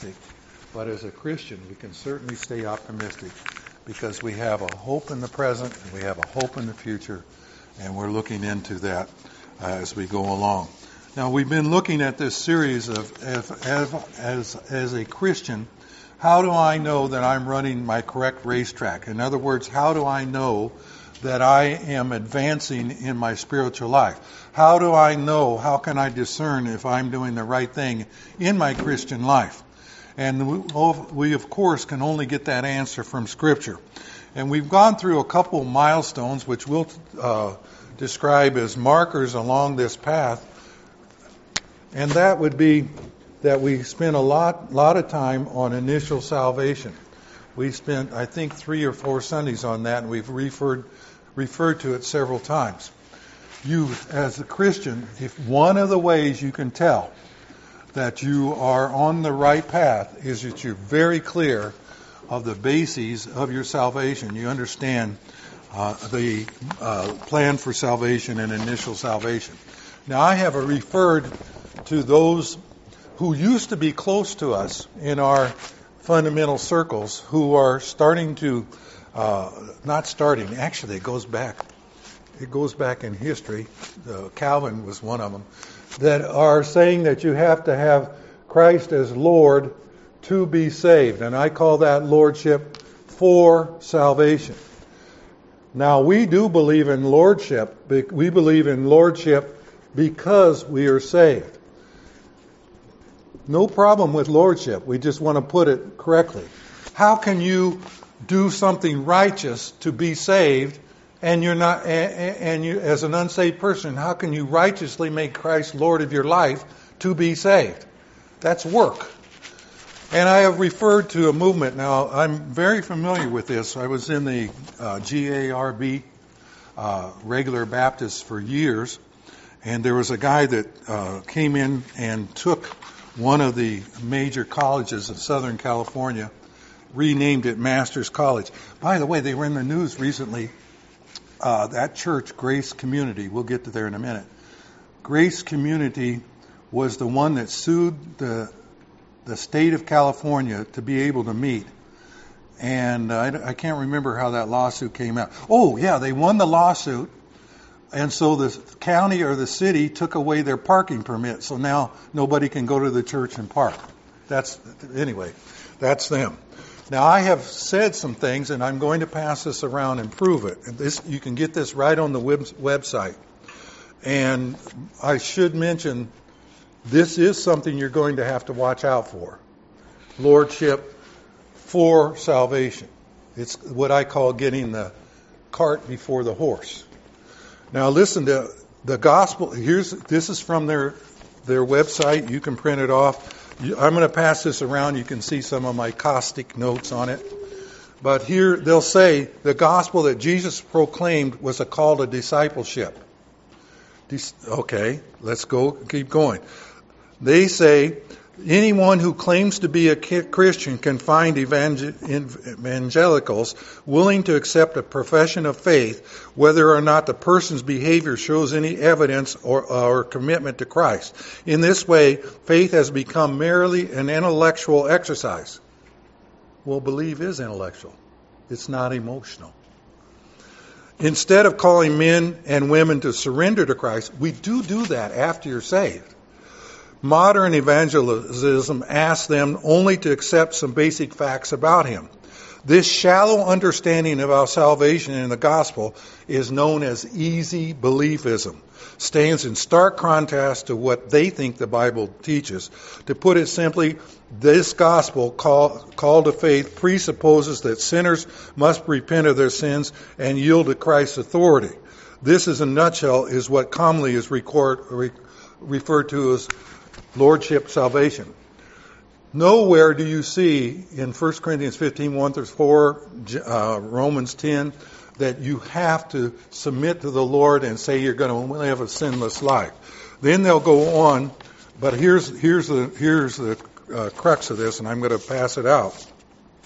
optimistic, but as a Christian, we can certainly stay optimistic because we have a hope in the present and we have a hope in the future, and we're looking into that as we go along. Now, we've been looking at this series of as a Christian, how do I know that I'm running my correct racetrack? In other words, how do I know that I am advancing in my spiritual life? How do I know, how can I discern if I'm doing the right thing in my Christian life? And we of course, can only get that answer from Scripture. And we've gone through a couple milestones, which we'll describe as markers along this path. And that would be that we spent a lot of time on initial salvation. We spent, I think, 3 or 4 Sundays on that, and we've referred to it several times. You, as a Christian, if one of the ways you can tell that you are on the right path is that you're very clear of the bases of your salvation. You understand the plan for salvation and initial salvation. Now, I have referred to those who used to be close to us in our fundamental circles who are starting to, not starting, actually it goes back in history. Calvin was one of them, that are saying that you have to have Christ as Lord to be saved. And I call that lordship for salvation. Now, we do believe in lordship. We believe in lordship because we are saved. No problem with lordship. We just want to put it correctly. How can you do something righteous to be saved, and you're not, and you, as an unsaved person, how can you righteously make Christ Lord of your life to be saved? That's work. And I have referred to a movement. Now, I'm very familiar with this. I was in the GARB, Regular Baptists, for years, and there was a guy that came in and took one of the major colleges of Southern California, renamed it Masters College. By the way, they were in the news recently. That church, Grace Community, we'll get to there in a minute. Grace Community was the one that sued the state of California to be able to meet. And I can't remember how that lawsuit came out. Oh, yeah, they won the lawsuit. And so the county or the city took away their parking permit. So now nobody can go to the church and park. That's them. Now, I have said some things, and I'm going to pass this around and prove it. And you can get this right on the website. And I should mention, this is something you're going to have to watch out for. Lordship for salvation. It's what I call getting the cart before the horse. Now, listen to the gospel. This is from their website. You can print it off. I'm going to pass this around. You can see some of my caustic notes on it. But here they'll say the gospel that Jesus proclaimed was a call to discipleship. Okay, let's go. Keep going. They say anyone who claims to be a Christian can find evangelicals willing to accept a profession of faith, whether or not the person's behavior shows any evidence or commitment to Christ. In this way, faith has become merely an intellectual exercise. Well, belief is intellectual. It's not emotional. Instead of calling men and women to surrender to Christ, we do that after you're saved. Modern evangelism asks them only to accept some basic facts about Him. This shallow understanding of our salvation in the gospel is known as easy beliefism. Stands in stark contrast to what they think the Bible teaches. To put it simply, this gospel call to faith presupposes that sinners must repent of their sins and yield to Christ's authority. This, in a nutshell, is what commonly is referred to as lordship salvation. Nowhere do you see in 1 Corinthians 15, 1-4, Romans 10, that you have to submit to the Lord and say you're going to live a sinless life. Then they'll go on, but here's the crux of this, and I'm going to pass it out.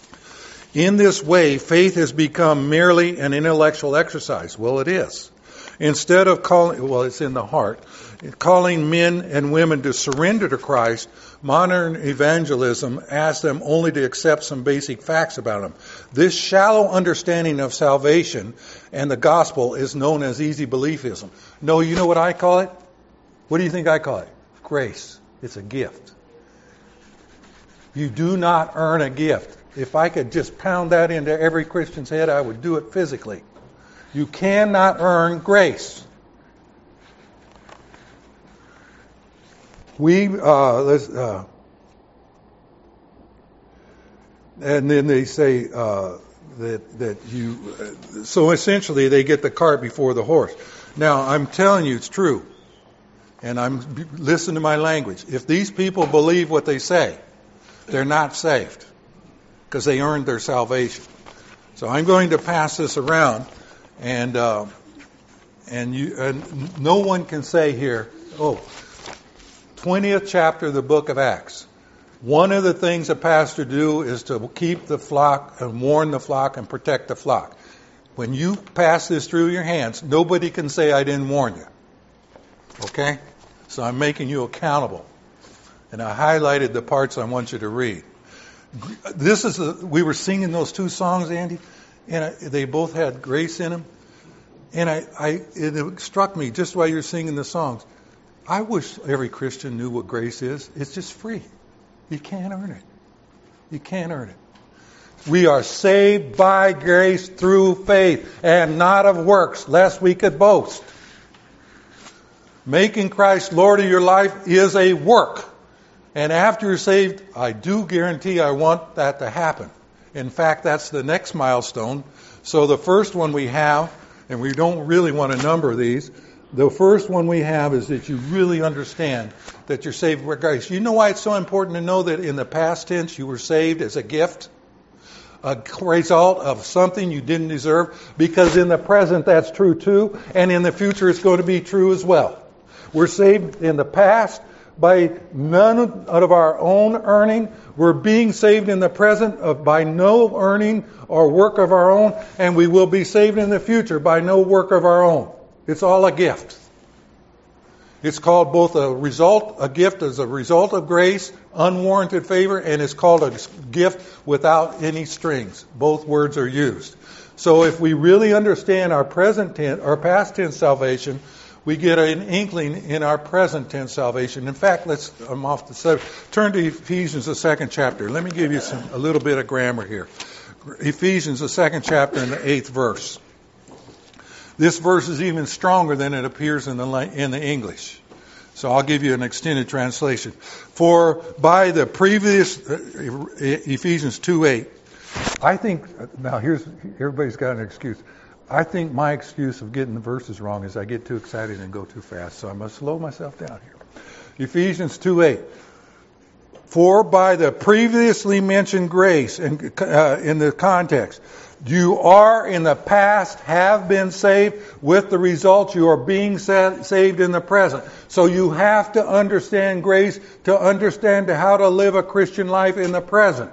In this way, faith has become merely an intellectual exercise. Well, it is. Instead of calling, well, it's in the heart, calling men and women to surrender to Christ, modern evangelism asks them only to accept some basic facts about Him. This shallow understanding of salvation and the gospel is known as easy beliefism. No, you know what I call it? What do you think I call it? Grace. It's a gift. You do not earn a gift. If I could just pound that into every Christian's head, I would do it physically. You cannot earn grace. And then they say that you. So essentially, they get the cart before the horse. Now, I'm telling you, it's true, and listen to my language. If these people believe what they say, they're not saved because they earned their salvation. So I'm going to pass this around, and no one can say here, 20th chapter of the book of Acts. One of the things a pastor do is to keep the flock and warn the flock and protect the flock. When you pass this through your hands, nobody can say I didn't warn you. Okay? So I'm making you accountable. And I highlighted the parts I want you to read. We were singing those two songs, Andy, and they both had grace in them. And it struck me just while you're singing the songs. I wish every Christian knew what grace is. It's just free. You can't earn it. You can't earn it. We are saved by grace through faith and not of works, lest we could boast. Making Christ Lord of your life is a work. And after you're saved, I do guarantee I want that to happen. In fact, that's the next milestone. So the first one we have, and we don't really want to number these, the first one we have is that you really understand that you're saved by grace. You know why it's so important to know that in the past tense you were saved as a gift? A result of something you didn't deserve? Because in the present that's true too, and in the future it's going to be true as well. We're saved in the past by none of our own earning. We're being saved in the present by no earning or work of our own, and we will be saved in the future by no work of our own. It's all a gift. It's called both a gift as a result of grace, unwarranted favor, and it's called a gift without any strings. Both words are used. So if we really understand our present tense, our past tense salvation, we get an inkling in our present tense salvation. In fact, I'm off the subject. Turn to Ephesians, the 2nd chapter. Let me give you a little bit of grammar here. Ephesians, the 2nd chapter, and the 8th verse. This verse is even stronger than it appears in the English. So I'll give you an extended translation. For by the previous, Ephesians 2:8, I think, now everybody's got an excuse. I think my excuse of getting the verses wrong is I get too excited and go too fast. So I must slow myself down here. Ephesians 2:8. For by the previously mentioned grace, and in the context, you are in the past, have been saved, with the result you are being saved in the present. So you have to understand grace to understand how to live a Christian life in the present.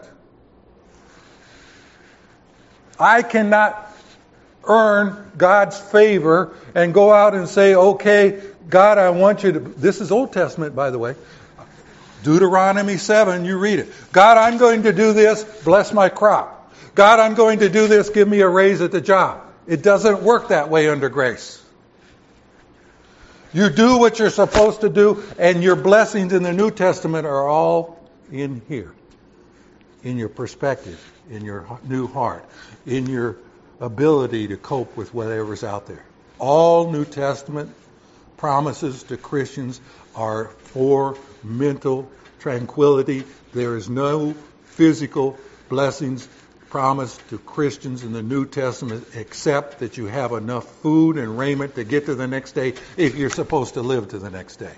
I cannot earn God's favor and go out and say, okay, God, I want you to... This is Old Testament, by the way. Deuteronomy 7, you read it. God, I'm going to do this, bless my crop. God, I'm going to do this, give me a raise at the job. It doesn't work that way under grace. You do what you're supposed to do, and your blessings in the New Testament are all in here. In your perspective, in your new heart, in your ability to cope with whatever's out there. All New Testament promises to Christians are for mental tranquility. There is no physical blessings promised to Christians in the New Testament except that you have enough food and raiment to get to the next day if you're supposed to live to the next day.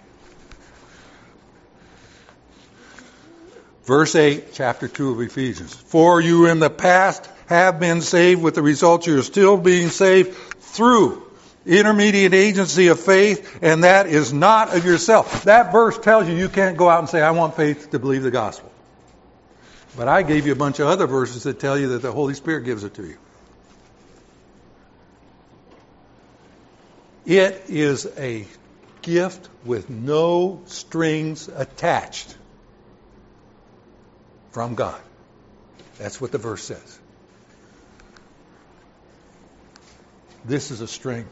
Verse 8, chapter 2 of Ephesians. For you in the past have been saved, with the result you are still being saved through intermediate agency of faith, and that is not of yourself. That verse tells you can't go out and say, I want faith to believe the gospel. But I gave you a bunch of other verses that tell you that the Holy Spirit gives it to you. It is a gift with no strings attached from God. That's what the verse says. This is a string.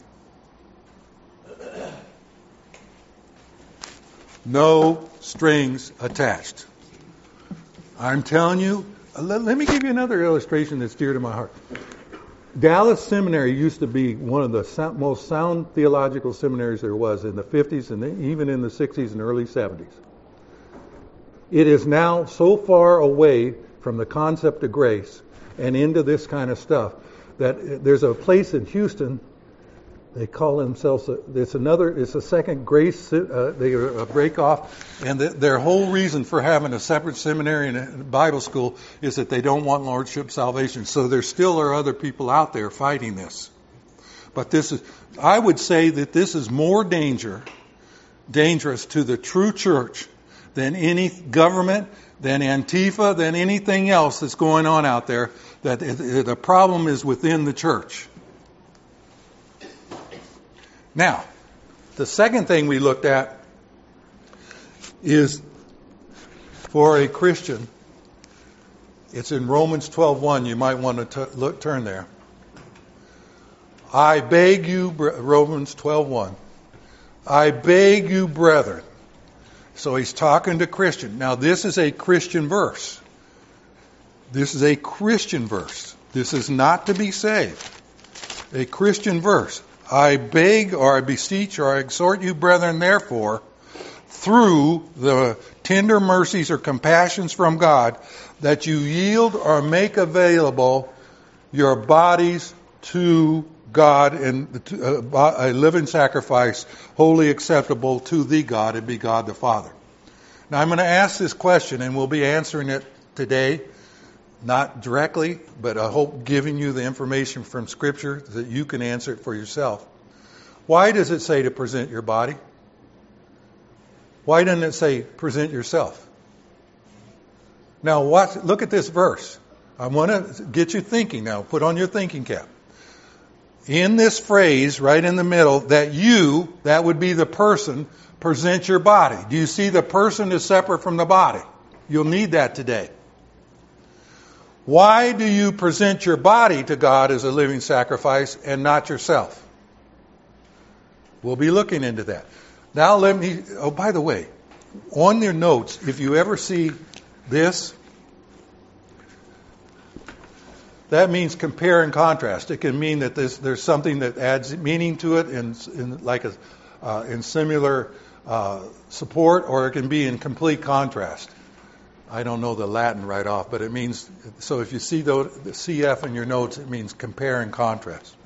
No strings attached. I'm telling you, let me give you another illustration that's dear to my heart. Dallas Seminary used to be one of the most sound theological seminaries there was in the 50s and even in the 60s and early 70s. It is now so far away from the concept of grace and into this kind of stuff that there's a place in Houston. They call themselves, it's a second grace, they break off, and their whole reason for having a separate seminary and a Bible school is that they don't want lordship salvation. So there still are other people out there fighting this. But I would say that this is more dangerous to the true church than any government, than Antifa, than anything else that's going on out there, that the problem is within the church. Now, the second thing we looked at is for a Christian. It's in Romans 12:1. You might want to turn there. I beg you, Romans 12:1. I beg you, brethren. So he's talking to Christian. Now, this is a Christian verse. This is a Christian verse. This is not to be saved. A Christian verse. I beg or I beseech or I exhort you, brethren, therefore, through the tender mercies or compassions from God, that you yield or make available your bodies to God and a living sacrifice, wholly acceptable to thee, God, and be God the Father. Now I'm going to ask this question, and we'll be answering it today. Not directly, but I hope giving you the information from Scripture that you can answer it for yourself. Why does it say to present your body? Why doesn't it say present yourself? Now look at this verse. I want to get you thinking now. Put on your thinking cap. In this phrase, right in the middle, that would be the person, present your body. Do you see the person is separate from the body? You'll need that today. Why do you present your body to God as a living sacrifice and not yourself? We'll be looking into that. Now by the way, on your notes, if you ever see this, that means compare and contrast. It can mean that there's something that adds meaning to it in similar support, or it can be in complete contrast. I don't know the Latin right off, but it means, so if you see the CF in your notes, it means compare and contrast.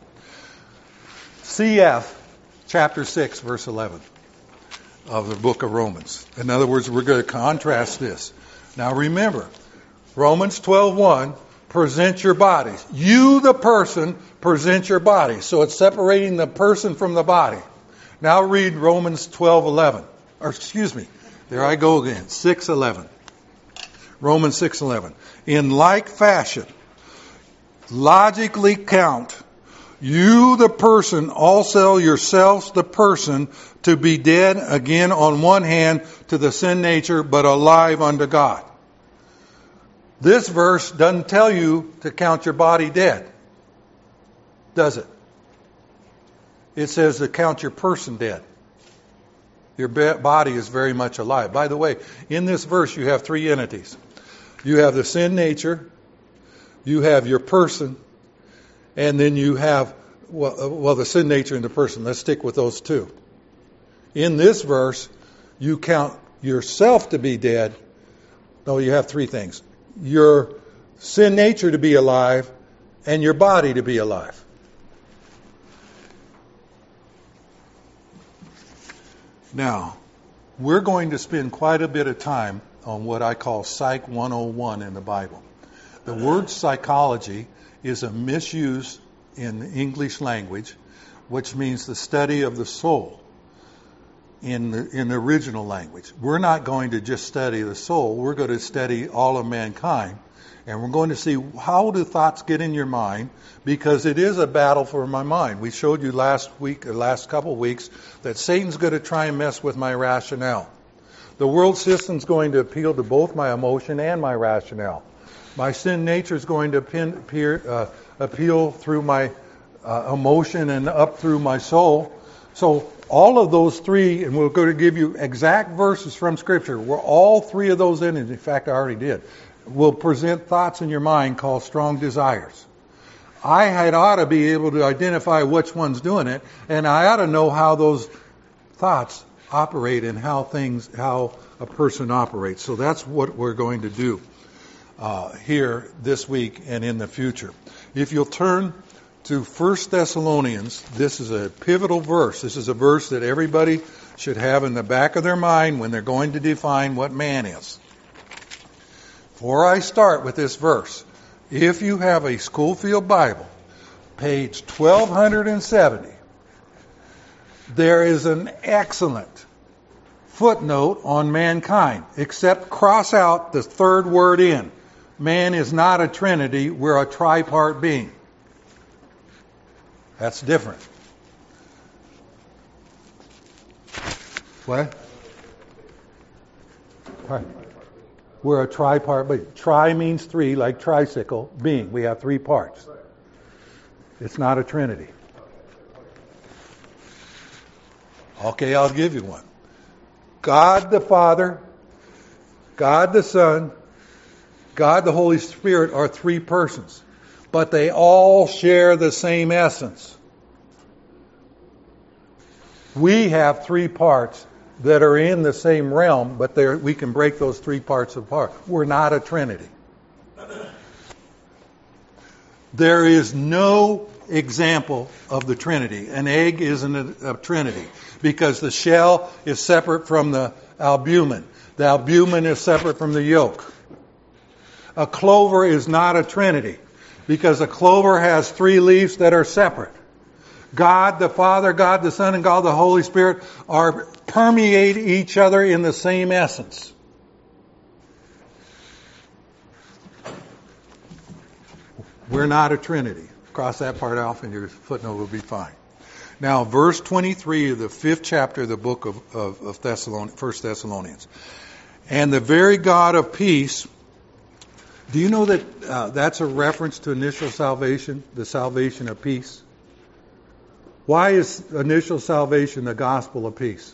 CF, chapter 6, verse 11 of the book of Romans. In other words, we're going to contrast this. Now remember, Romans 12:1, present your bodies. You, the person, present your body. So it's separating the person from the body. Now read Romans 12:11. Or excuse me, there I go again, 6:11. Romans 6:11. In like fashion, logically count you the person, also yourselves the person, to be dead again on one hand to the sin nature, but alive unto God. This verse doesn't tell you to count your body dead, does it? It says to count your person dead. Your body is very much alive. By the way, in this verse you have three entities. You have the sin nature, you have your person, and then you have, the sin nature and the person. Let's stick with those two. In this verse, you count yourself to be dead. No, you have three things. Your sin nature to be alive, and your body to be alive. Now, we're going to spend quite a bit of time on what I call Psych 101 in the Bible. The word psychology is a misuse in the English language, which means the study of the soul in the original language. We're not going to just study the soul. We're going to study all of mankind. And we're going to see how do thoughts get in your mind, because it is a battle for my mind. We showed you last couple of weeks, that Satan's going to try and mess with my rationale. The world system's going to appeal to both my emotion and my rationale. My sin nature is going to appeal through my emotion and up through my soul. So all of those three, and we're going to give you exact verses from Scripture, where all three of those in fact I already did, will present thoughts in your mind called strong desires. I ought to be able to identify which one's doing it, and I ought to know how those thoughts operate and how a person operates. So that's what we're going to do here this week and in the future. If you'll turn to 1 Thessalonians, this is a pivotal verse. This is a verse that everybody should have in the back of their mind when they're going to define what man is. Before I start with this verse, if you have a Schofield Bible, page 1270, there is an excellent footnote on mankind, except cross out the third word in. Man is not a trinity, we're a tripart being. That's different. What? We're a tripart being. Tri means three, like tricycle, being. We have three parts. It's not a trinity. Okay, I'll give you one. God the Father, God the Son, God the Holy Spirit are three persons, but they all share the same essence. We have three parts that are in the same realm, but we can break those three parts apart. We're not a trinity. There is no example of the Trinity. An egg isn't a trinity because the shell is separate from the albumin. The albumin is separate from the yolk. A clover is not a trinity because a clover has three leaves that are separate. God the Father, God the Son, and God the Holy Spirit permeate each other in the same essence. We're not a trinity. Cross that part off and your footnote will be fine. Now, verse 23 of the 5th chapter of the book of 1 Thessalonians. And the very God of peace. Do you know that that's a reference to initial salvation, the salvation of peace? Why is initial salvation the gospel of peace?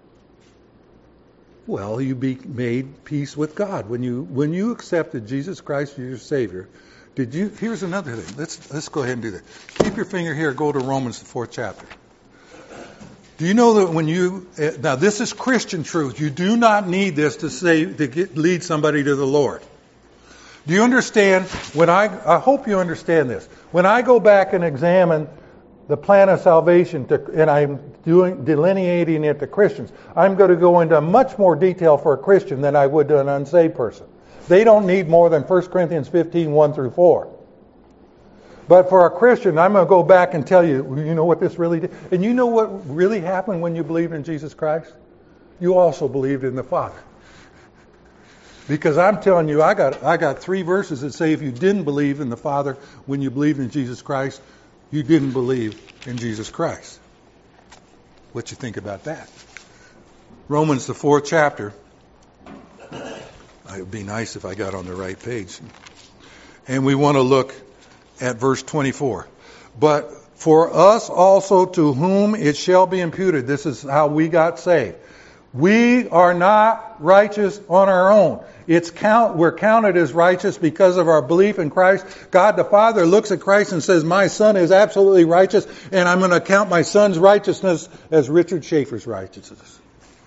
Well, you be made peace with God. When you accepted Jesus Christ as your Savior, here's another thing. Let's go ahead and do that. Keep your finger here, go to Romans, the 4th chapter. Do you know that now this is Christian truth. You do not need this to lead somebody to the Lord. Do you understand? I hope you understand this. When I go back and examine the plan of salvation, and I'm delineating it to Christians, I'm going to go into much more detail for a Christian than I would to an unsaved person. They don't need more than 1 Corinthians 15, 1 through 4. But for a Christian, I'm going to go back and tell you, you know what this really did? And you know what really happened when you believed in Jesus Christ? You also believed in the Father. Because I'm telling you, I got 3 verses that say if you didn't believe in the Father when you believed in Jesus Christ, you didn't believe in Jesus Christ. What you think about that? Romans, the 4th chapter. It would be nice if I got on the right page. And we want to look at verse 24. But for us also to whom it shall be imputed. This is how we got saved. We are not righteous on our own. We're counted as righteous because of our belief in Christ. God the Father looks at Christ and says, my son is absolutely righteous, and I'm going to count my son's righteousness as Richard Schaefer's righteousness.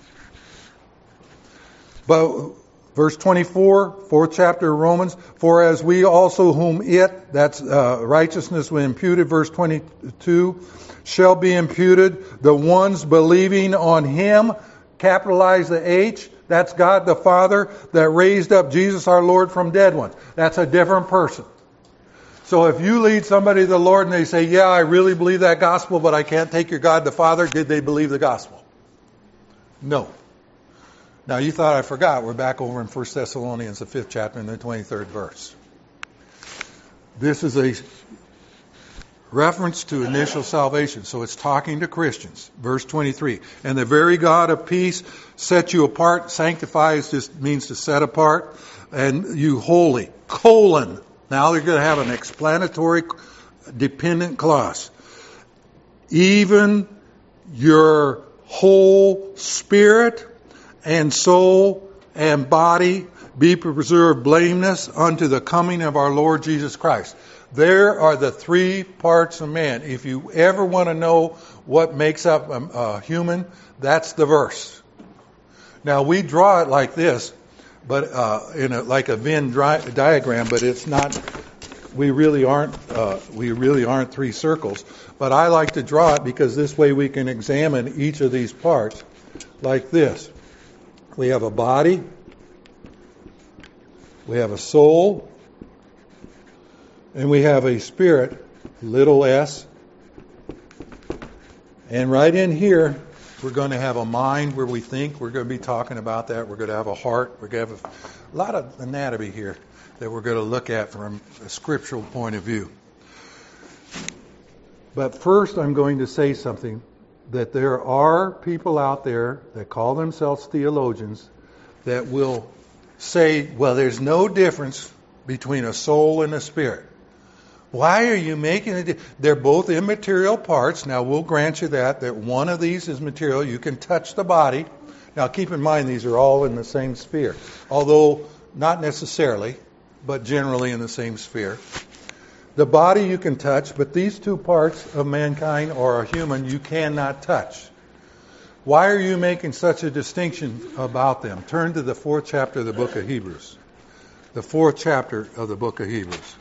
But verse 24, 4th chapter of Romans, for as we also whom that's righteousness was imputed, verse 22, shall be imputed, the ones believing on him, capitalize the H, that's God the Father that raised up Jesus our Lord from dead ones. That's a different person. So if you lead somebody to the Lord and they say, yeah, I really believe that gospel, but I can't take your God the Father, did they believe the gospel? No. Now you thought I forgot. We're back over in 1 Thessalonians, the 5th chapter and the 23rd verse. This is a reference to initial salvation. So it's talking to Christians. Verse 23. And the very God of peace set you apart. Sanctifies just means to set apart. And you holy. Colon. Now they're going to have an explanatory dependent clause. Even your whole spirit and soul and body be preserved blameless unto the coming of our Lord Jesus Christ. There are the three parts of man. If you ever want to know what makes up a human, that's the verse. Now we draw it like this, but like a Venn diagram, but it's not. We really aren't three circles. But I like to draw it because this way we can examine each of these parts like this. We have a body. We have a soul. And we have a spirit, little s. And right in here, we're going to have a mind where we think. We're going to be talking about that. We're going to have a heart. We're going to have a lot of anatomy here that we're going to look at from a scriptural point of view. But first, I'm going to say something, that there are people out there that call themselves theologians that will say, well, there's no difference between a soul and a spirit. Why are you making it? They're both immaterial parts. Now, we'll grant you that one of these is material. You can touch the body. Now, keep in mind, these are all in the same sphere. Although, not necessarily, but generally in the same sphere. The body you can touch, but these two parts of mankind or a human you cannot touch. Why are you making such a distinction about them? Turn to the 4th chapter of the book of Hebrews. The 4th chapter of the book of Hebrews.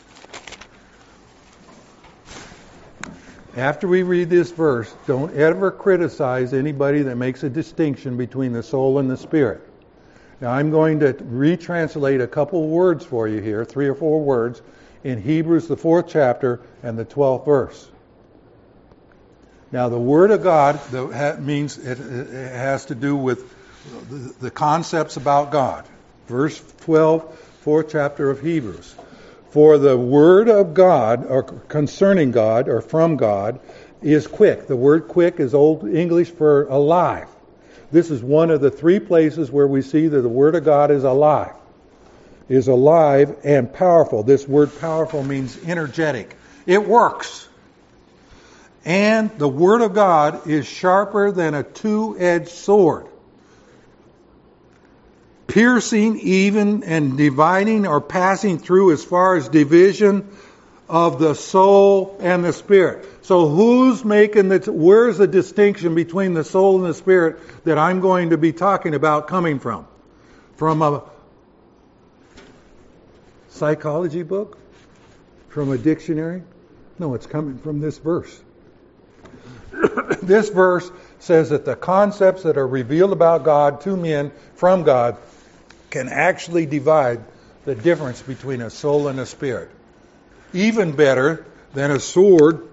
After we read this verse, don't ever criticize anybody that makes a distinction between the soul and the spirit. Now I'm going to retranslate a couple words for you here, 3 or 4 words, in Hebrews, the 4th chapter, and the 12th verse. Now, the Word of God means it has to do with the concepts about God. Verse 12, 4th chapter of Hebrews. For the Word of God, or concerning God, or from God, is quick. The word quick is Old English for alive. This is one of the 3 places where we see that the Word of God is alive. Is alive and powerful. This word powerful means energetic. It works. And the Word of God is sharper than a 2-edged sword, piercing even and dividing or passing through as far as division of the soul and the spirit. So who's making where's the distinction between the soul and the spirit that I'm going to be talking about coming from? From a psychology book? From a dictionary? No, it's coming from this verse. This verse says that the concepts that are revealed about God to men from God can actually divide the difference between a soul and a spirit. Even better than a sword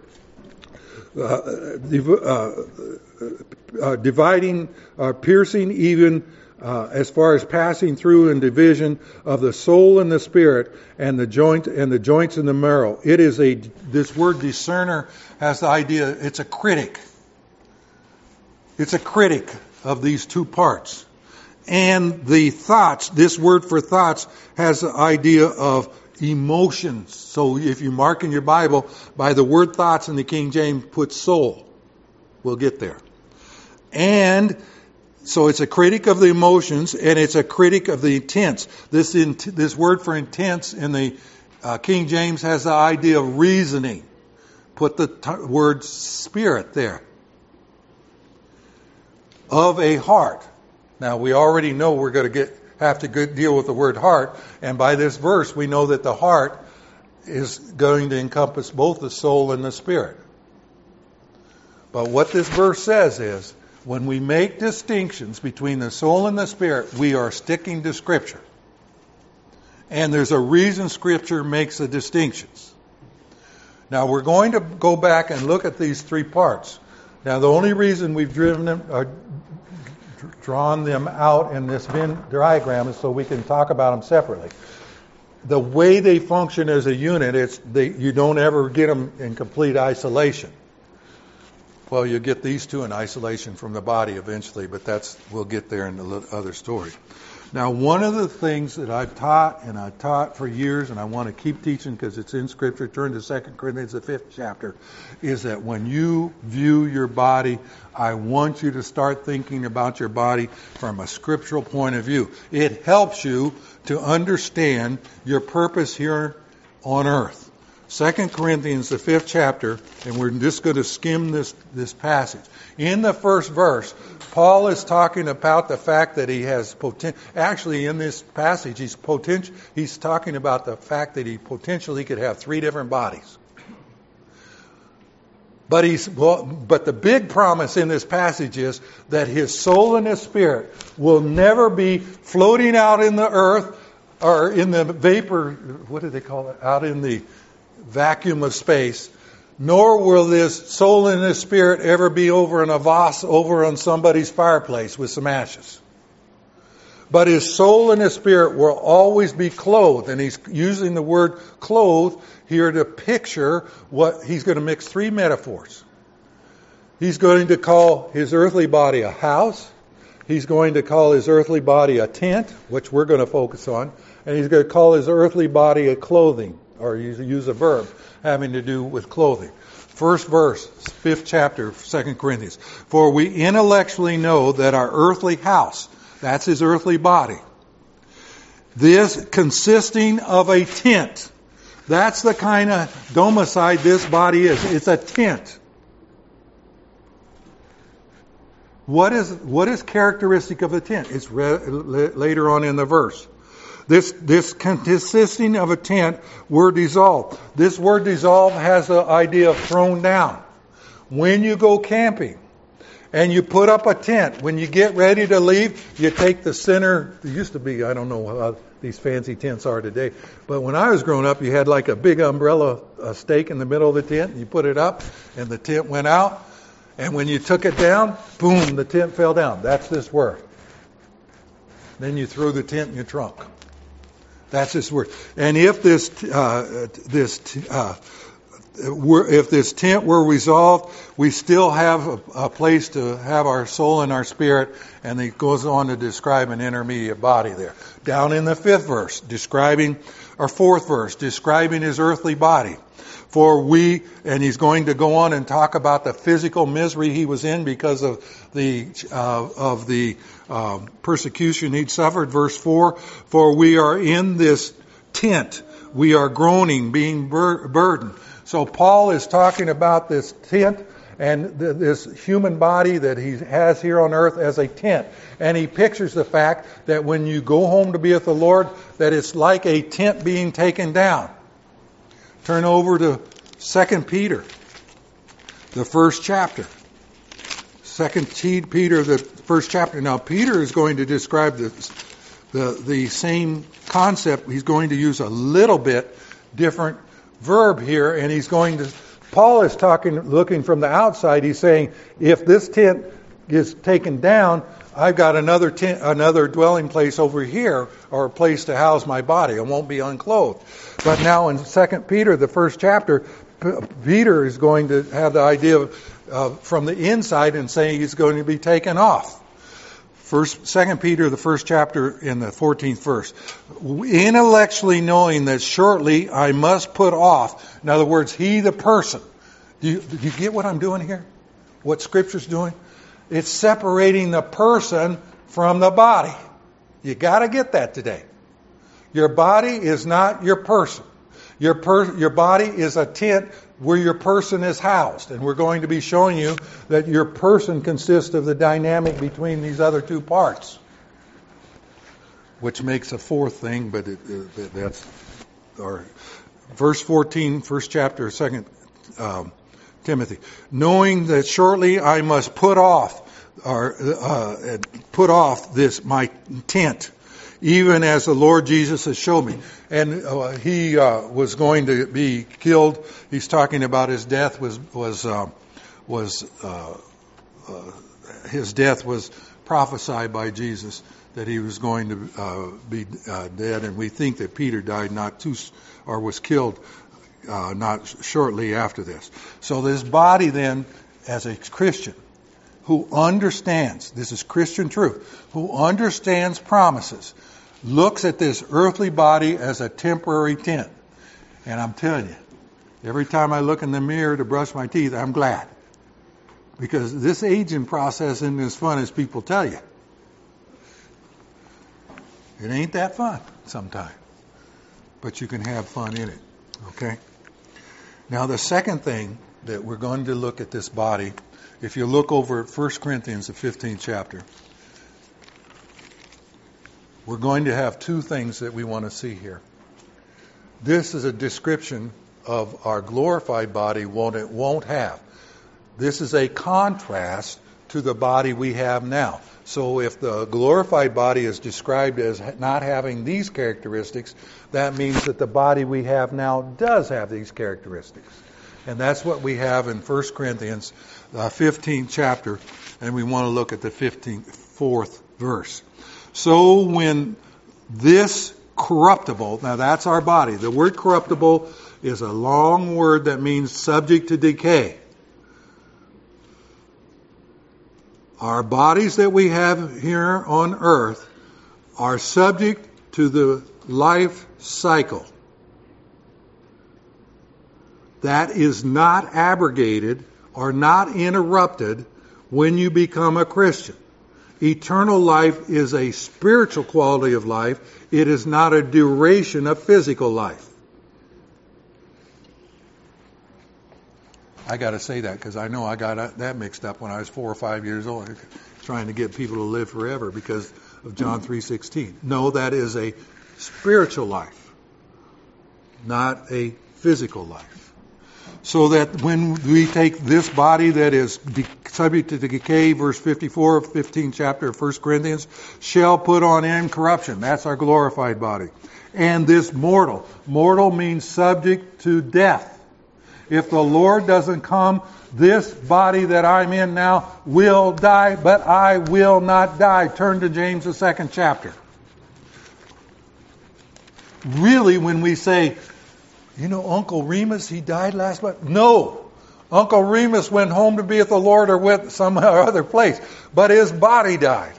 dividing, piercing even as far as passing through and division of the soul and the spirit and the joints and the marrow. It is this word discerner has the idea, it's a critic. It's a critic of these two parts. And the thoughts, this word for thoughts has the idea of emotions. So if you mark in your Bible, by the word thoughts in the King James, put soul. We'll get there. And so it's a critic of the emotions, and it's a critic of the intents. This word for intents in the King James has the idea of reasoning. Put the word spirit there. Of a heart. Now we already know we're going to have to deal with the word heart, and by this verse we know that the heart is going to encompass both the soul and the spirit. But what this verse says is, when we make distinctions between the soul and the spirit, we are sticking to Scripture. And there's a reason Scripture makes the distinctions. Now we're going to go back and look at these 3 parts. Now the only reason we've drawn them out in this Venn diagram is so we can talk about them separately. the way they function as a unit, you don't ever get them in complete isolation. Well, you get these two in isolation from the body eventually, but we'll get there in the other story. Now, one of the things that I've taught for years, and I want to keep teaching because it's in Scripture, turn to 2 Corinthians, the 5th chapter, is that when you view your body, I want you to start thinking about your body from a scriptural point of view. It helps you to understand your purpose here on earth. 2 Corinthians, the 5th chapter, and we're just going to skim this passage. In the first verse, Paul is talking about the fact that he has potential. Actually, in this passage, he's talking about the fact that he potentially could have 3 different bodies. But the big promise in this passage is that his soul and his spirit will never be floating out in the earth or in the vapor. What do they call it? Out in the vacuum of space, nor will this soul and this spirit ever be over in a vase over on somebody's fireplace with some ashes. But his soul and his spirit will always be clothed, and he's using the word clothed here to picture what he's going to mix 3 metaphors. He's going to call his earthly body a house. He's going to call his earthly body a tent, which we're going to focus on, and he's going to call his earthly body a clothing, or use a verb having to do with clothing. First verse, 5th chapter, 2 Corinthians. For we intellectually know that our earthly house, that's his earthly body, this consisting of a tent. That's the kind of domicile this body is. It's a tent. What is characteristic of a tent? It's later on in the verse. This consisting of a tent, word dissolved. This word dissolved has the idea of thrown down. When you go camping and you put up a tent, when you get ready to leave, you take the center. There used to be, I don't know how these fancy tents are today, but when I was growing up, you had like a big umbrella, a stake in the middle of the tent, and you put it up, and the tent went out. And when you took it down, boom, the tent fell down. That's this word. Then you throw the tent in your trunk. That's this word. And if this tent were resolved, we still have a place to have our soul and our spirit. And it goes on to describe an intermediate body there. Down in the 5th verse, describing his earthly body. And he's going to go on and talk about the physical misery he was in because of the persecution he'd suffered. Verse 4, for we are in this tent. We are groaning, being burdened. So Paul is talking about this tent and this human body that he has here on earth as a tent. And he pictures the fact that when you go home to be with the Lord, that it's like a tent being taken down. Turn over to 2 Peter, the 1st chapter. 2 Peter, the 1st chapter. Now, Peter is going to describe the same concept. He's going to use a little bit different verb here, and Paul is looking from the outside. He's saying, if this tent is taken down, I've got another dwelling place over here, or a place to house my body. I won't be unclothed. But now in 2 Peter, the 1st chapter, Peter is going to have the idea of from the inside and saying he's going to be taken off. 2 Peter, the 1st chapter, in the 14th verse. Intellectually knowing that shortly I must put off. In other words, he, the person. Do you get what I'm doing here? What Scripture's doing? It's separating the person from the body. You got to get that today. Your body is not your person. Your body is a tent where your person is housed. And we're going to be showing you that your person consists of the dynamic between these other two parts. Which makes a fourth thing, but that's our verse 14, 1st chapter, 2 Timothy. Knowing that shortly I must put off this my tent, even as the Lord Jesus has shown me. And he was going to be killed. He's talking about his death his death was prophesied by Jesus that he was going to be dead, and we think that Peter died or was killed not shortly after this. So this body then, as a Christian who understands, this is Christian truth, who understands promises, looks at this earthly body as a temporary tent. And I'm telling you, every time I look in the mirror to brush my teeth, I'm glad. Because this aging process isn't as fun as people tell you. It ain't that fun sometimes. But you can have fun in it. Okay? Now the second thing that we're going to look at this body, if you look over at 1 Corinthians, the 15th chapter, we're going to have two things that we want to see here. This is a description of our glorified body, what it won't have. This is a contrast to the body we have now. So if the glorified body is described as not having these characteristics, that means that the body we have now does have these characteristics. And that's what we have in 1 Corinthians 15th chapter, and we want to look at the 4th verse. So when this corruptible, now that's our body. The word corruptible is a long word that means subject to decay. Our bodies that we have here on earth are subject to the life cycle. That is not abrogated or not interrupted when you become a Christian. Eternal life is a spiritual quality of life. It is not a duration of physical life. I got to say that because I know I got that mixed up when I was 4 or 5 years old, trying to get people to live forever because of John 3:16. No, that is a spiritual life, not a physical life. So that when we take this body that is subject to decay, verse 54 of 15th chapter of 1 Corinthians, shall put on incorruption. That's our glorified body. And this mortal. Mortal means subject to death. If the Lord doesn't come, this body that I'm in now will die, but I will not die. Turn to James, the 2nd chapter. Really, when we say, you know, Uncle Remus, he died last month. No. Uncle Remus went home to be with the Lord or with some other place. But his body died.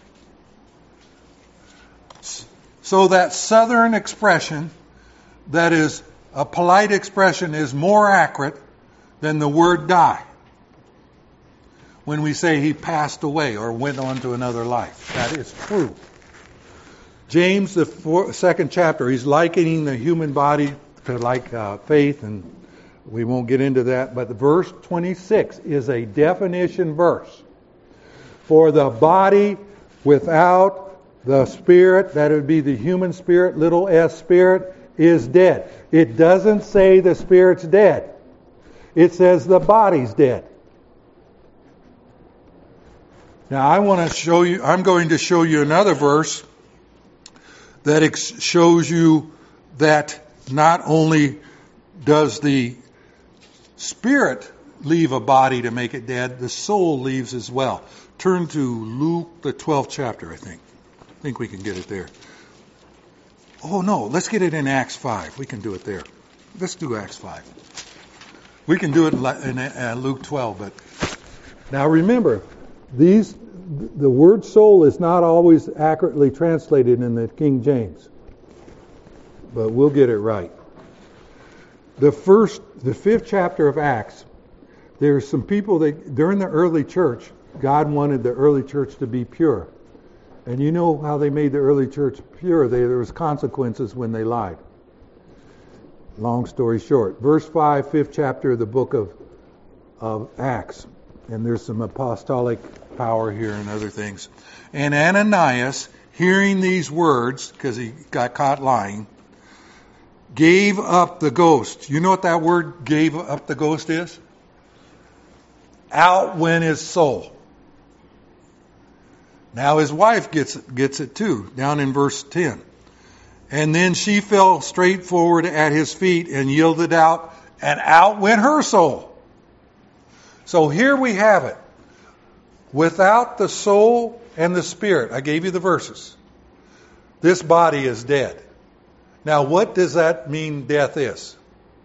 So that southern expression, that is a polite expression, is more accurate than the word die. When we say he passed away or went on to another life. That is true. James, the 2nd chapter, he's likening the human body to like faith, and we won't get into that. But verse 26 is a definition verse. For the body without the spirit, that would be the human spirit, little s spirit, is dead. It doesn't say the spirit's dead. It says the body's dead. Now I'm going to show you another verse that shows you that not only does the spirit leave a body to make it dead, the soul leaves as well. Turn to Luke, the 12th chapter, I think. I think we can get it there. Oh, no, let's get it in Acts 5. We can do it there. Let's do Acts 5. We can do it in Luke 12, but now remember, the word soul is not always accurately translated in the King James. But we'll get it right. The 5th chapter of Acts, there's some people that during the early church, God wanted the early church to be pure. And you know how they made the early church pure. There was consequences when they lied. Long story short. Verse 5, 5th chapter of the book of Acts. And there's some apostolic power here and other things. And Ananias, hearing these words, because he got caught lying, gave up the ghost. You know what that word gave up the ghost is? Out went his soul. Now his wife gets it too, down in verse 10. And then she fell straight forward at his feet and yielded out, and out went her soul. So here we have it. Without the soul, and the spirit. I gave you the verses. This body is dead. Now, what does that mean death is?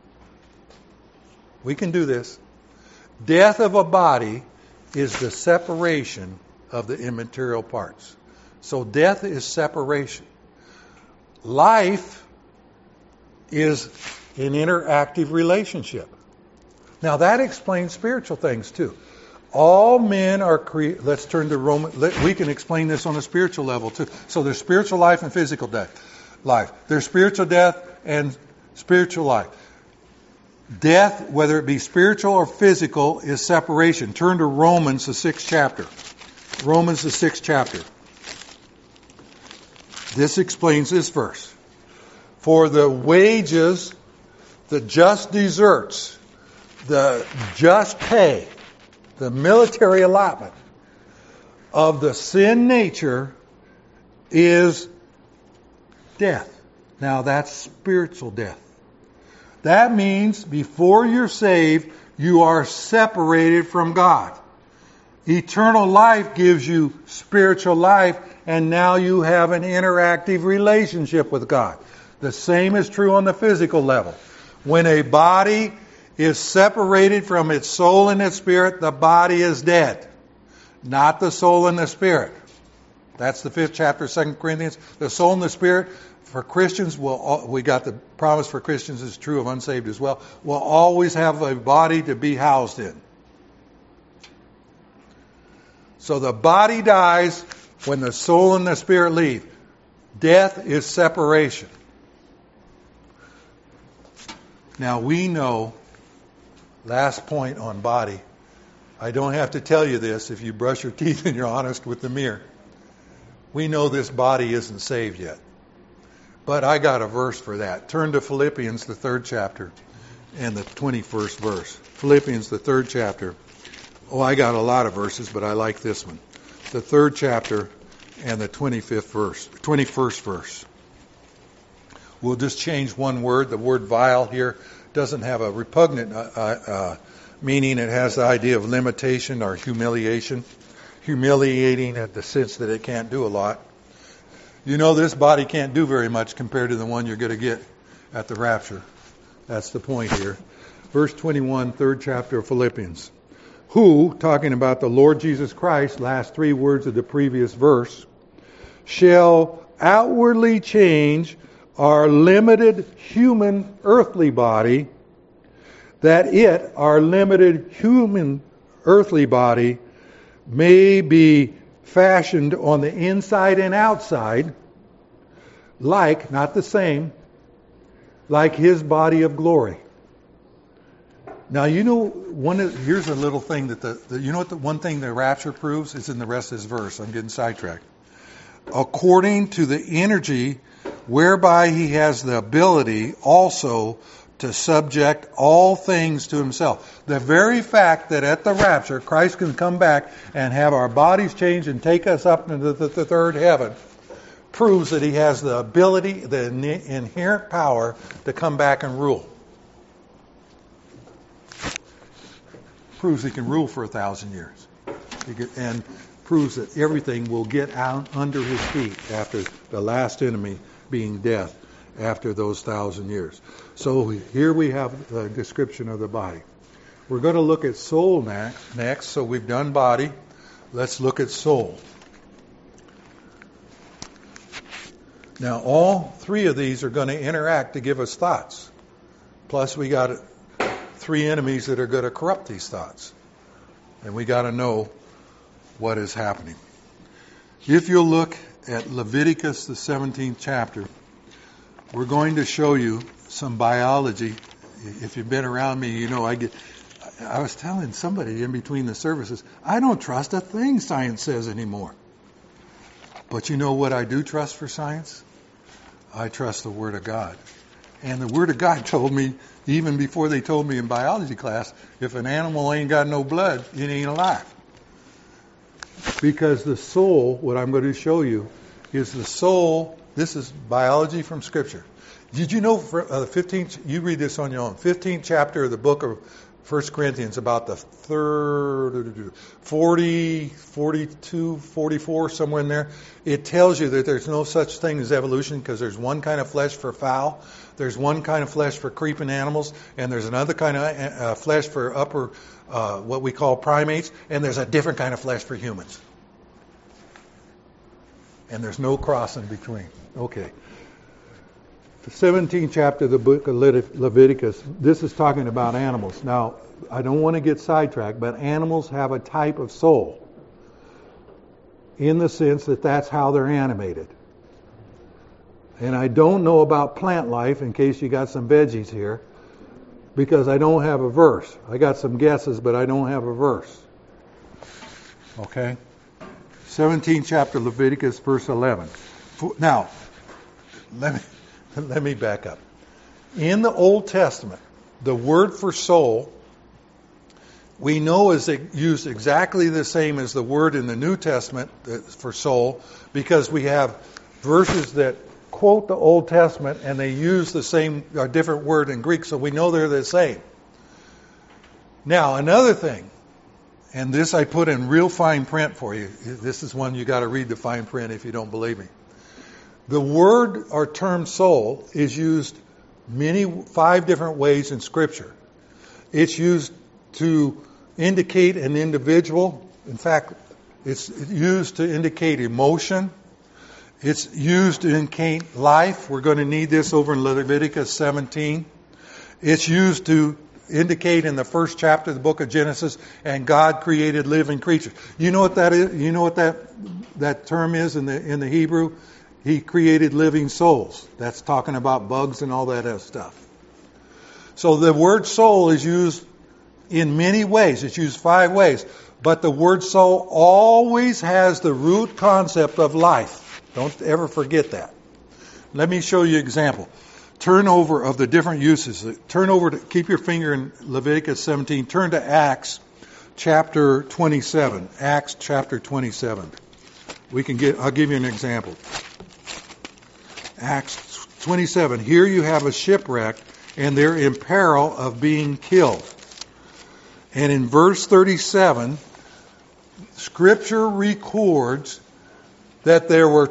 We can do this. Death of a body is the separation of the immaterial parts. So death is separation. Life is an interactive relationship. Now that explains spiritual things too. All men are created. Let's turn to Romans. We can explain this on a spiritual level too. So there's spiritual life and physical life. There's spiritual death and spiritual life. Death, whether it be spiritual or physical, is separation. Turn to Romans, the 6th chapter. Romans, the 6th chapter. This explains this verse. For the wages, the just deserts, the just pay, the military allotment of the sin nature is death. Now that's spiritual death. That means before you're saved, you are separated from God. Eternal life gives you spiritual life, and now you have an interactive relationship with God. The same is true on the physical level. When a body is separated from its soul and its spirit, the body is dead, not the soul and the spirit. That's the 5th chapter, 2 Corinthians. The soul and the spirit for Christians, we got the promise for Christians is true of unsaved as well, will always have a body to be housed in. So the body dies when the soul and the spirit leave. Death is separation. Now we know, last point on body, I don't have to tell you this if you brush your teeth and you're honest with the mirror. We know this body isn't saved yet. But I got a verse for that. Turn to Philippians, the 3rd chapter, and the 21st verse. Philippians, the 3rd chapter. Oh, I got a lot of verses, but I like this one. The 3rd chapter and the 21st verse. We'll just change one word. The word vile here doesn't have a repugnant meaning. It has the idea of limitation or humiliation. Humiliating in the sense that it can't do a lot. You know this body can't do very much compared to the one you're going to get at the rapture. That's the point here. Verse 21, 3rd chapter of Philippians. Who, talking about the Lord Jesus Christ, last 3 words of the previous verse, shall outwardly change our limited human earthly body, that it, our limited human earthly body, may be fashioned on the inside and outside, like, not the same, like His body of glory. Now, you know, here's a little thing one thing the rapture proves is in the rest of this verse. I'm getting sidetracked. According to the energy whereby He has the ability also to subject all things to Himself. The very fact that at the rapture Christ can come back and have our bodies changed and take us up into the 3rd heaven proves that He has the ability, the inherent power to come back and rule. Proves He can rule for 1,000 years. And proves that everything will get out under His feet after the last enemy being death after those 1,000 years. So here we have the description of the body. We're going to look at soul next. So we've done body. Let's look at soul. Now all 3 of these are going to interact to give us thoughts. Plus we got 3 enemies that are going to corrupt these thoughts. And we got to know what is happening. If you'll look at Leviticus, the 17th chapter, we're going to show you some biology. If you've been around me, you know I was telling somebody in between the services, I don't trust a thing science says anymore. But you know what I do trust for science? I trust the Word of God. And the Word of God told me, even before they told me in biology class, if an animal ain't got no blood, it ain't alive. Because the soul, what I'm going to show you, is the soul. This is biology from Scripture. Did you know, 15th, you read this on your own, 15th chapter of the book of 1 Corinthians, about the third, 40, 42, 44, somewhere in there, it tells you that there's no such thing as evolution because there's one kind of flesh for fowl, there's one kind of flesh for creeping animals, and there's another kind of flesh for upper, what we call primates, and there's a different kind of flesh for humans. And there's no cross in between. Okay. The 17th chapter of the book of Leviticus, this is talking about animals. Now, I don't want to get sidetracked, but animals have a type of soul in the sense that that's how they're animated. And I don't know about plant life, in case you got some veggies here, because I don't have a verse. I got some guesses, but I don't have a verse. Okay? 17th chapter, Leviticus, verse 11. Now, let me back up. In the Old Testament, the word for soul, we know is used exactly the same as the word in the New Testament for soul, because we have verses that quote the Old Testament and they use the same or different word in Greek, so we know they're the same. Now, another thing, and this I put in real fine print for you. This is one you got to read the fine print if you don't believe me. The word or term soul is used 5 different ways in Scripture. It's used to indicate an individual. In fact, it's used to indicate emotion. It's used to indicate life. We're going to need this over in Leviticus 17. It's used to indicate in the first chapter of the book of Genesis, and God created living creatures. You know what that is? You know what that term is in the Hebrew? He created living souls. That's talking about bugs and all that other stuff. So the word soul is used in many ways. It's used 5 ways. But the word soul always has the root concept of life. Don't ever forget that. Let me show you an example. Turn over of the different uses. Keep your finger in Leviticus 17. Turn to Acts chapter 27. Acts chapter 27. I'll give you an example. Acts 27. Here you have a shipwreck, and they're in peril of being killed. And in verse 37, Scripture records that there were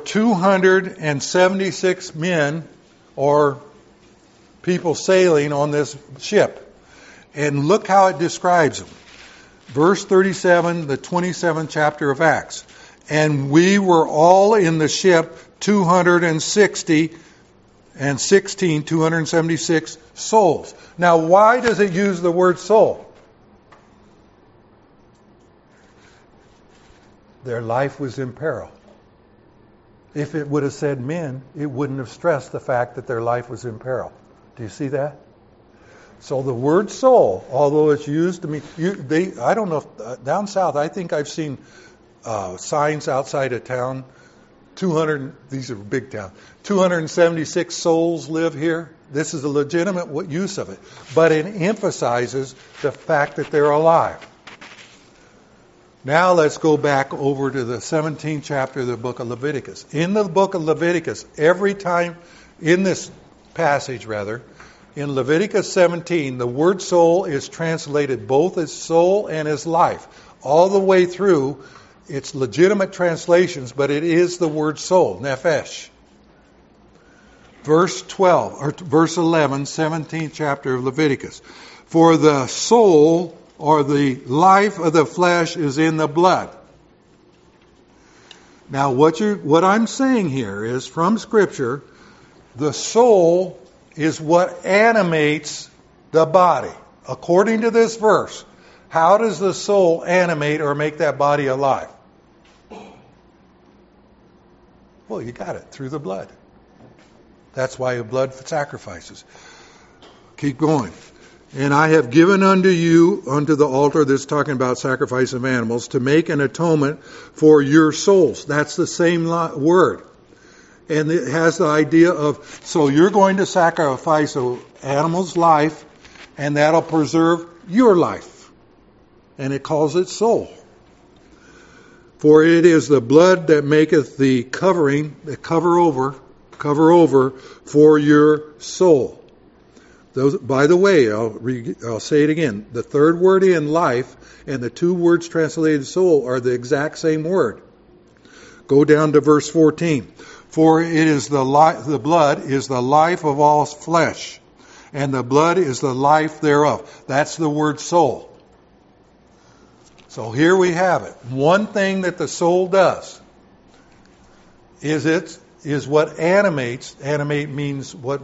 276 men or people sailing on this ship. And look how it describes them. Verse 37, the 27th chapter of Acts. And we were all in the ship 276 souls. Now, why does it use the word soul? Their life was in peril. If it would have said men, it wouldn't have stressed the fact that their life was in peril. Do you see that? So the word soul, although it's used to mean, I don't know if, down south, I think I've seen signs outside of town, these are big towns, 276 souls live here. This is a legitimate use of it. But it emphasizes the fact that they're alive. Now let's go back over to the 17th chapter of the book of Leviticus. In the book of Leviticus, every time, in this passage rather, in Leviticus 17, the word soul is translated both as soul and as life. All the way through, it's legitimate translations, but it is the word soul, nephesh. Verse 11, 17th chapter of Leviticus. For the soul, or the life of the flesh, is in the blood. Now, what I'm saying here is, from Scripture, the soul is what animates the body. According to this verse, how does the soul animate or make that body alive? Well, you got it, through the blood. That's why blood sacrifices. Keep going. And I have given unto you, unto the altar, this is talking about sacrifice of animals, to make an atonement for your souls. That's the same word. And it has the idea of, so you're going to sacrifice an animal's life, and that'll preserve your life. And it calls it soul. For it is the blood that maketh the covering, the cover over for your soul. Those, by the way, I'll say it again. The third word in life and the two words translated soul are the exact same word. Go down to verse 14. For it is the blood is the life of all flesh, and the blood is the life thereof. That's the word soul. So here we have it. One thing that the soul does is what animates. Animate means what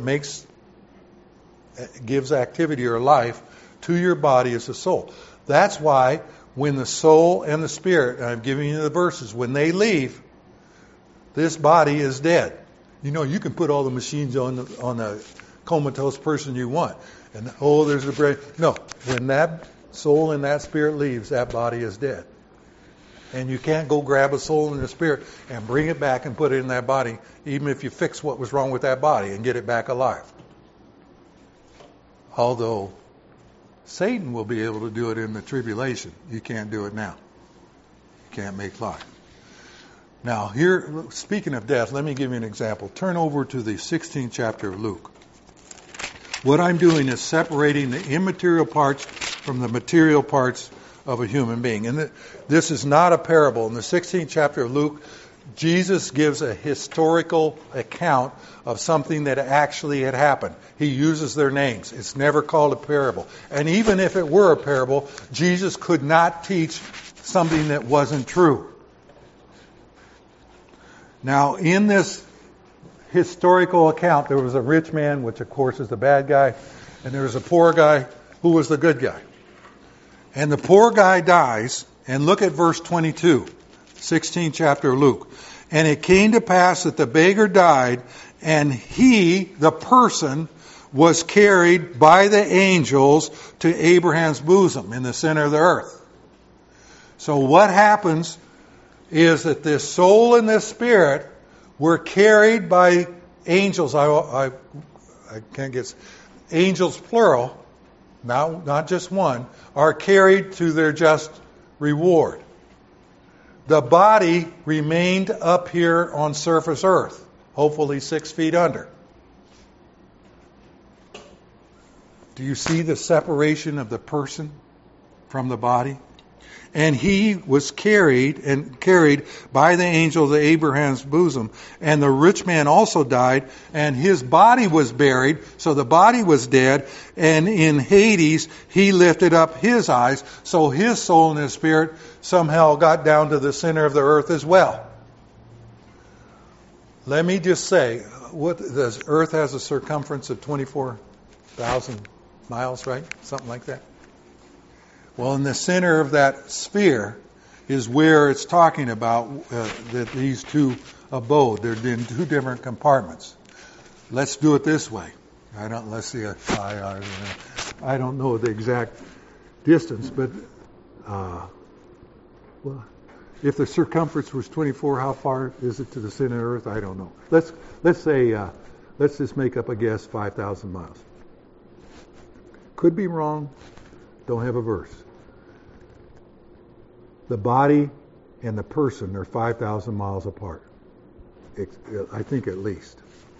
gives activity or life to your body is the soul. That's why when the soul and the spirit, and I'm giving you the verses, when they leave, this body is dead. You know, you can put all the machines on a comatose person you want. And, there's the brain. No, when that soul and that spirit leaves, that body is dead. And you can't go grab a soul and a spirit and bring it back and put it in that body, even if you fix what was wrong with that body and get it back alive. Although Satan will be able to do it in the tribulation. You can't do it now. You can't make life. Now, here, speaking of death, let me give you an example. Turn over to the 16th chapter of Luke. What I'm doing is separating the immaterial parts from the material parts of a human being. And this is not a parable. In the 16th chapter of Luke, Jesus gives a historical account of something that actually had happened. He uses their names. It's never called a parable. And even if it were a parable, Jesus could not teach something that wasn't true. Now, in this historical account, there was a rich man, which of course is the bad guy, and there was a poor guy who was the good guy. And the poor guy dies, and look at verse 22, 16th chapter of Luke. And it came to pass that the beggar died, and he, the person, was carried by the angels to Abraham's bosom in the center of the earth. So what happens is that this soul and this spirit were carried by angels. I can't get angels plural, not just one, are carried to their just reward. The body remained up here on surface earth, hopefully 6 feet under. Do you see the separation of the person from the body? And he was carried by the angel to Abraham's bosom. And the rich man also died, and his body was buried, so the body was dead. And in Hades, he lifted up his eyes, so his soul and his spirit somehow got down to the center of the earth as well. Let me just say, the earth has a circumference of 24,000 miles, right? Something like that. Well, in the center of that sphere is where it's talking about that these two abode. They're in two different compartments. Let's do it this way. Let's see. I don't know the exact distance, but well, if the circumference was 24, how far is it to the center of the earth? I don't know. Let's say let's just make up a guess. 5,000 miles. Could be wrong. Don't have a verse. The body and the person are 5,000 miles apart. I think at least.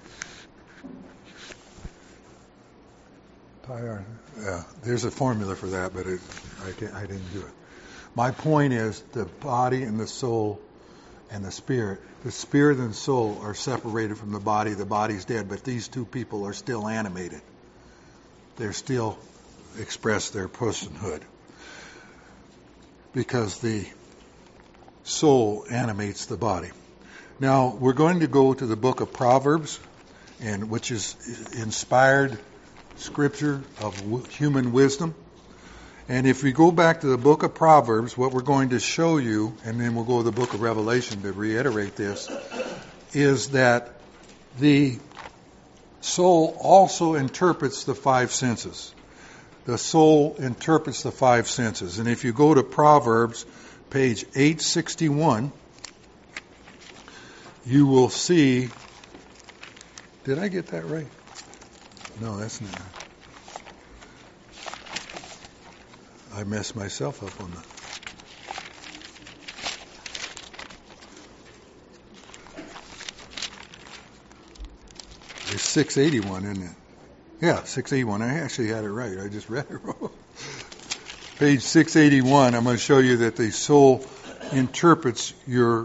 There's a formula for that, but I didn't do it. My point is the body and the soul and the spirit and the soul are separated from the body. The body's dead, but these two people are still animated. They're still express their personhood because the soul animates the body. Now we're going to go to the book of Proverbs, and which is inspired scripture of human wisdom. And if we go back to the book of Proverbs, what we're going to show you, and then we'll go to the book of Revelation to reiterate this, is that the soul also interprets the five senses. The soul interprets the five senses. And if you go to Proverbs, page 861, you will see... Did I get that right? No, that's not. I messed myself up on that. It's 681, isn't it? Yeah, 681. I actually had it right. I just read it wrong. Page 681. I'm going to show you that the soul interprets your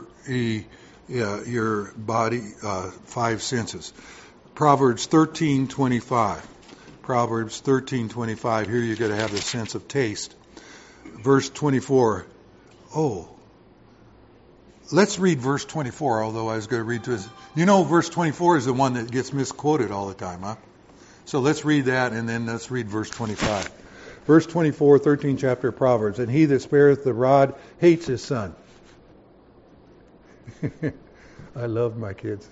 body, five senses. Proverbs 13:25. Proverbs 13:25. Here you're going to have the sense of taste. Verse 24. Oh, let's read verse 24. Although I was going to read to us. You know, verse 24 is the one that gets misquoted all the time, huh? So let's read that, and then let's read verse 25. Verse 24, 13th chapter of Proverbs. And he that spareth the rod hates his son. I love my kids.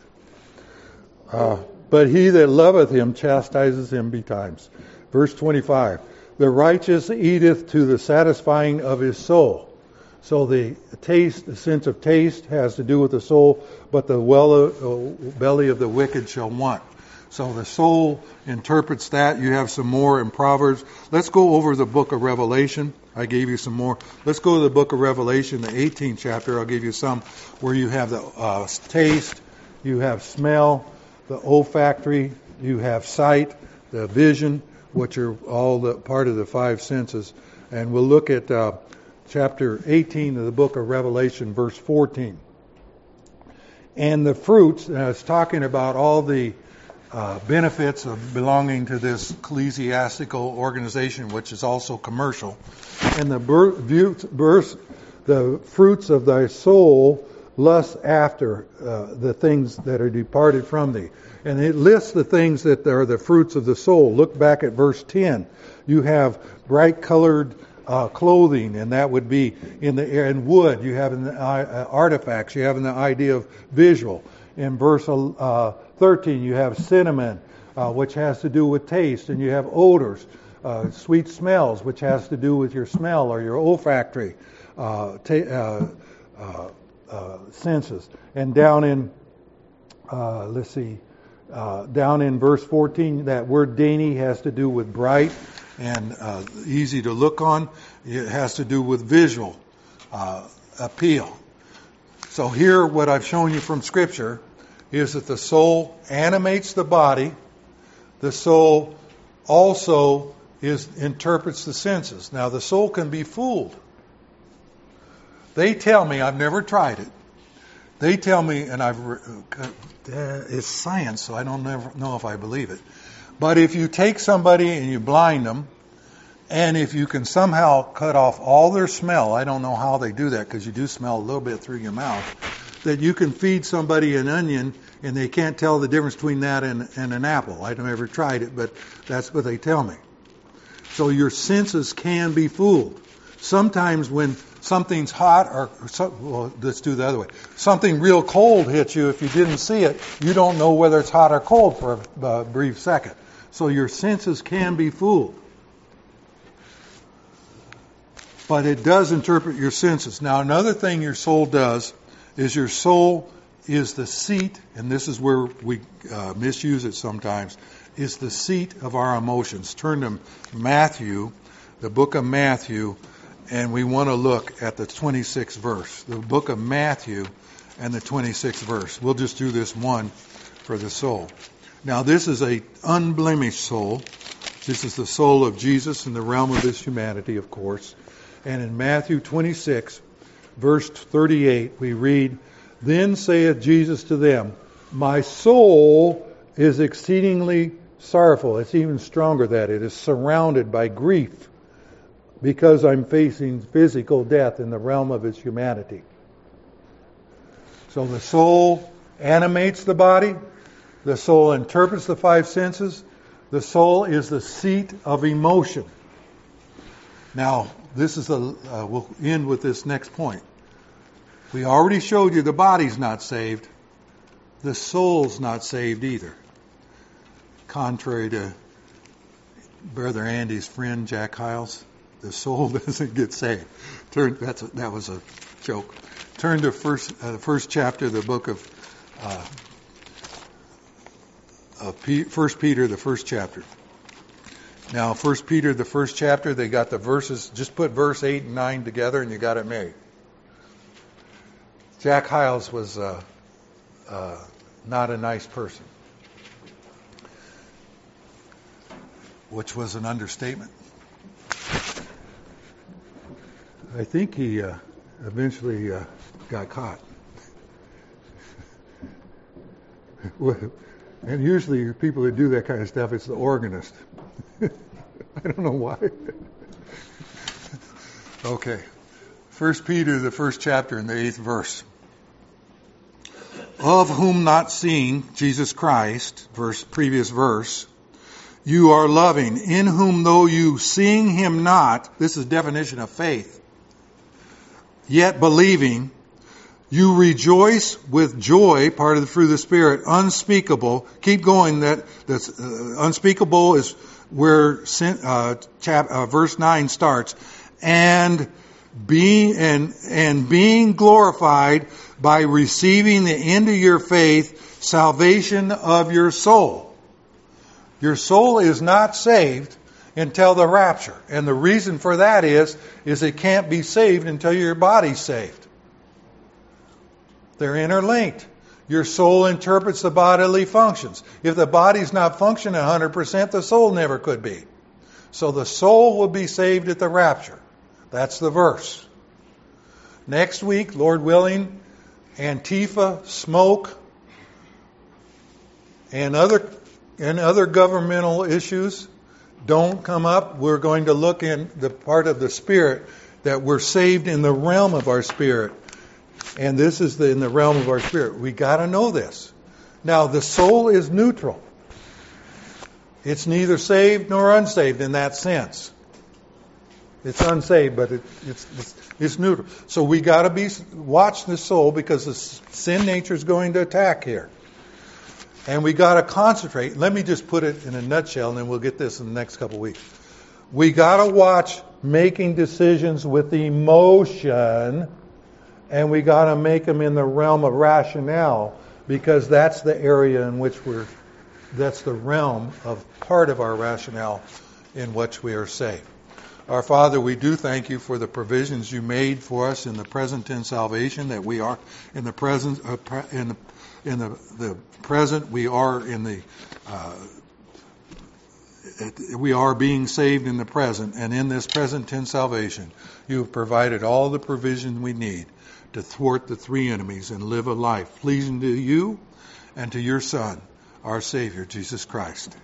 But he that loveth him chastises him betimes. Verse 25. The righteous eateth to the satisfying of his soul. So the taste, the sense of taste has to do with the soul, but the belly of the wicked shall want. So the soul interprets that. You have some more in Proverbs. Let's go over the book of Revelation. I gave you some more. Let's go to the book of Revelation, the 18th chapter. I'll give you some where you have the taste, you have smell, the olfactory, you have sight, the vision, which are all the part of the five senses. And we'll look at chapter 18 of the book of Revelation, verse 14. And the fruits, it's talking about all the benefits of belonging to this ecclesiastical organization, which is also commercial. And the fruits of thy soul lust after the things that are departed from thee. And it lists the things that are the fruits of the soul. Look back at verse 10. You have bright colored clothing, and that would be in the air, and wood. You have in the artifacts. You have in the idea of visual. In verse 13, you have cinnamon, which has to do with taste, and you have odors, sweet smells, which has to do with your smell or your olfactory senses. And down in, down in verse 14, that word dainty has to do with bright and easy to look on. It has to do with visual appeal. So here, what I've shown you from Scripture is that the soul animates the body. The soul also interprets the senses. Now, the soul can be fooled. They tell me, I've never tried it. They tell me, and it's science, so I don't know if I believe it. But if you take somebody and you blind them, and if you can somehow cut off all their smell, I don't know how they do that because you do smell a little bit through your mouth, that you can feed somebody an onion and they can't tell the difference between that and an apple. I've never tried it, but that's what they tell me. So your senses can be fooled. Sometimes when something's hot let's do the other way. Something real cold hits you, if you didn't see it, you don't know whether it's hot or cold for a brief second. So your senses can be fooled. But it does interpret your senses. Now, another thing your soul does is your soul is the seat, and this is where we misuse it sometimes, is the seat of our emotions. Turn to Matthew, the book of Matthew, and we want to look at the 26th verse. The book of Matthew and the 26th verse. We'll just do this one for the soul. Now, this is an unblemished soul. This is the soul of Jesus in the realm of his humanity, of course. And in Matthew 26, verse 38, we read, Then saith Jesus to them, My soul is exceedingly sorrowful. It's even stronger that it is surrounded by grief because I'm facing physical death in the realm of its humanity. So the soul animates the body. The soul interprets the five senses. The soul is the seat of emotion. Now, this is we'll end with this next point. We already showed you the body's not saved. The soul's not saved either. Contrary to Brother Andy's friend, Jack Hiles, the soul doesn't get saved. That was a joke. Turn to first chapter of the book of 1 Peter, the first chapter. Now, 1 Peter, the first chapter, they got the verses. Just put verse 8 and 9 together and you got it made. Jack Hiles was not a nice person. which was an understatement. I think he eventually got caught. And usually people that do that kind of stuff, it's the organist. I don't know why. Okay. 1 Peter, the first chapter and the 8th verse. Of whom not seeing Jesus Christ, previous verse, you are loving, in whom though you seeing him not, this is definition of faith, yet believing, you rejoice with joy, part of the fruit of the Spirit, unspeakable. Keep going. That's unspeakable is where verse 9 starts. And being glorified by receiving the end of your faith, salvation of your soul. Your soul is not saved until the rapture. And the reason for that is it can't be saved until your body's saved. They're interlinked. Your soul interprets the bodily functions. If the body's not functioning 100%, the soul never could be. So the soul will be saved at the rapture. That's the verse. Next week, Lord willing, Antifa, smoke, and other governmental issues don't come up. We're going to look in the part of the Spirit that we're saved in the realm of our spirit. And this is in the realm of our spirit. We got to know this. Now, the soul is neutral. It's neither saved nor unsaved in that sense. It's unsaved, but it's neutral. So we got to watch the soul because the sin nature is going to attack here. And we got to concentrate. Let me just put it in a nutshell, and then we'll get this in the next couple of weeks. We got to watch making decisions with emotion. And we got to make them in the realm of rationale, because that's the area in which that's the realm of part of our rationale in which we are saved. Our Father, we do thank you for the provisions you made for us in the present tense salvation, that we are in the present, the present, we are we are being saved in the present, and in this present tense salvation, you have provided all the provision we need to thwart the three enemies and live a life pleasing to you and to your Son, our Savior, Jesus Christ.